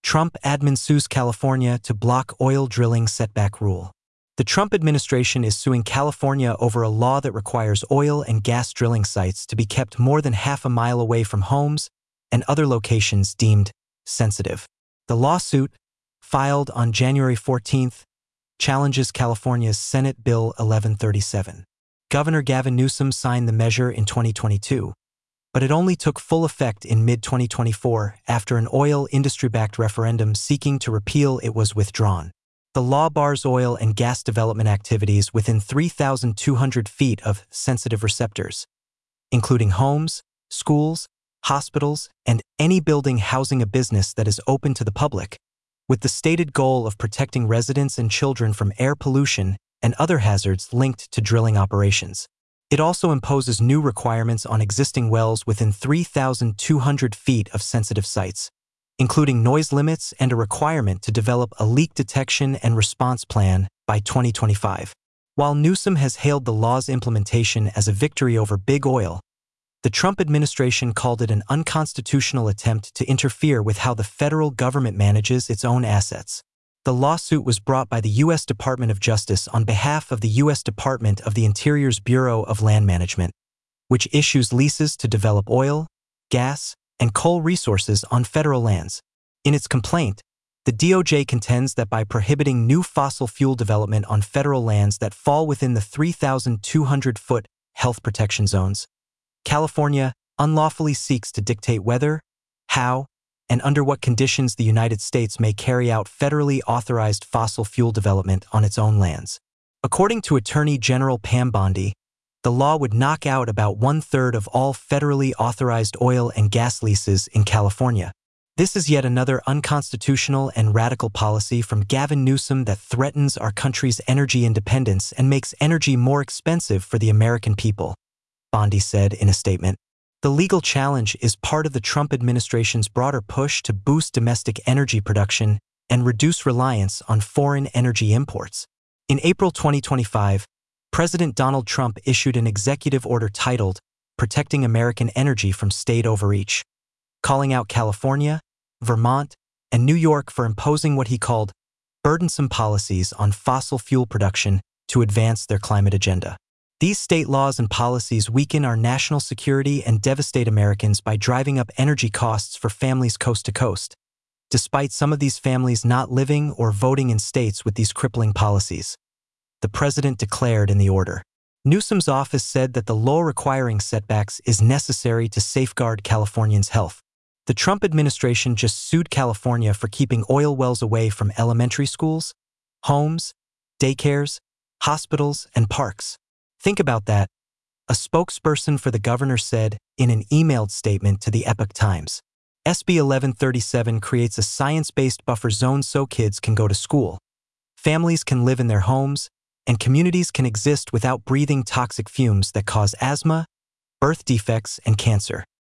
Trump admin sues California to block oil drilling setback rule. The Trump administration is suing California over a law that requires oil and gas drilling sites to be kept more than half a mile away from homes and other locations deemed sensitive. The lawsuit, filed on January 14th, challenges California's Senate Bill 1137. Governor Gavin Newsom signed the measure in 2022, but it only took full effect in mid-2024 after an oil industry-backed referendum seeking to repeal it was withdrawn. The law bars oil and gas development activities within 3,200 feet of sensitive receptors, including homes, schools, hospitals, and any building housing a business that is open to the public, with the stated goal of protecting residents and children from air pollution and other hazards linked to drilling operations. It also imposes new requirements on existing wells within 3,200 feet of sensitive sites, including noise limits and a requirement to develop a leak detection and response plan by 2025. While Newsom has hailed the law's implementation as a victory over big oil, the Trump administration called it an unconstitutional attempt to interfere with how the federal government manages its own assets. The lawsuit was brought by the U.S. Department of Justice on behalf of the U.S. Department of the Interior's Bureau of Land Management, which issues leases to develop oil, gas, and coal resources on federal lands. In its complaint, the DOJ contends that by prohibiting new fossil fuel development on federal lands that fall within the 3,200-foot health protection zones, California unlawfully seeks to dictate whether, how, and under what conditions the United States may carry out federally authorized fossil fuel development on its own lands. According to Attorney General Pam Bondi, the law would knock out about one-third of all federally authorized oil and gas leases in California. This is yet another unconstitutional and radical policy from Gavin Newsom that threatens our country's energy independence and makes energy more expensive for the American people, Bondi said in a statement. The legal challenge is part of the Trump administration's broader push to boost domestic energy production and reduce reliance on foreign energy imports. In April 2025, President Donald Trump issued an executive order titled Protecting American Energy from State Overreach, calling out California, Vermont, and New York for imposing what he called burdensome policies on fossil fuel production to advance their climate agenda. These state laws and policies weaken our national security and devastate Americans by driving up energy costs for families coast to coast, despite some of these families not living or voting in states with these crippling policies, the president declared in the order. Newsom's office said that the law requiring setbacks is necessary to safeguard Californians' health. The Trump administration just sued California for keeping oil wells away from elementary schools, homes, daycares, hospitals, and parks. Think about that, a spokesperson for the governor said in an emailed statement to the Epoch Times. SB 1137 creates a science-based buffer zone so kids can go to school, families can live in their homes, and communities can exist without breathing toxic fumes that cause asthma, birth defects, and cancer.